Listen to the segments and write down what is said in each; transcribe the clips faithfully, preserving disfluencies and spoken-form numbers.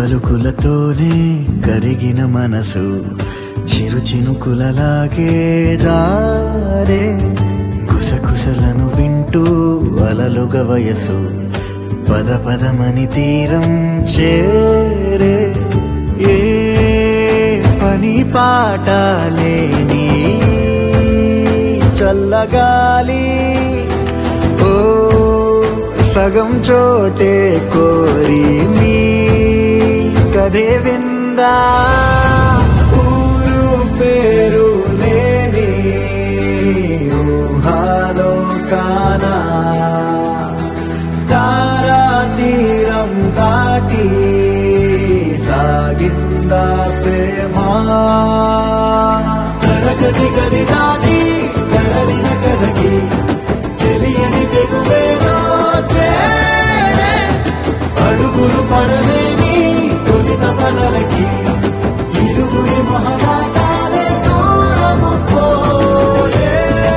పలుకులతోనే కరిగిన మనసు చిరు చినుకులలాగే జారే కుసకుసలను వింటూ అలలుగ వయసు పద పదమని తీరం చేరే ఏ పని పాట లేని చల్లగాలి ఓ సగం చోటే కోరి మీ కథే విందా ఊరు పేరు లేని ఊహాలో కానా తారా తీరం దాటి సాగిందా ప్రేమ తరగతి గది దాటి కదలిన కథకి తెలియని తెగువేదో చేరే అడుగులు పడలేని తొలి తపనలకి ఇరుగురి మహమాటాలే దూరము పోయే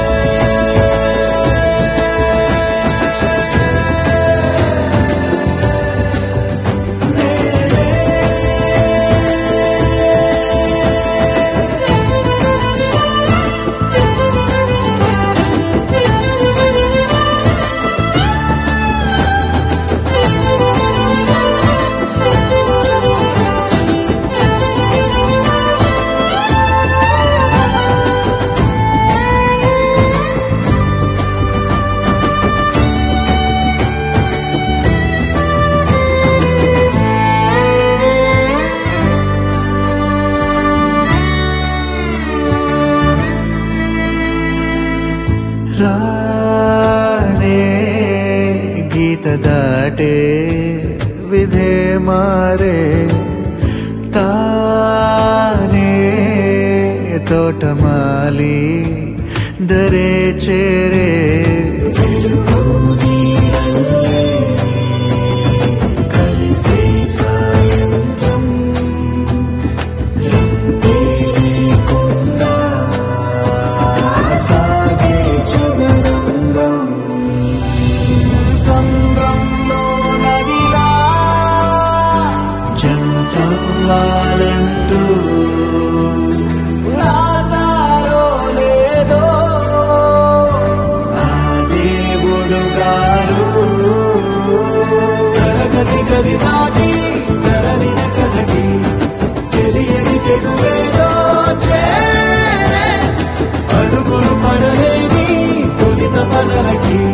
రాణే గీత దాటే విధే మారే తానే తోటమాలి దరే చేరే కలిసి సాయంత్రం జంటవ్వాలంటూ రాసారో లేదో ఆ దేవుడు గారు తరగతి గది దాటి తరలిన కథకి తెలియని తెగువేదో చేరే అడుగులు పడలేని తొలి తపనలకి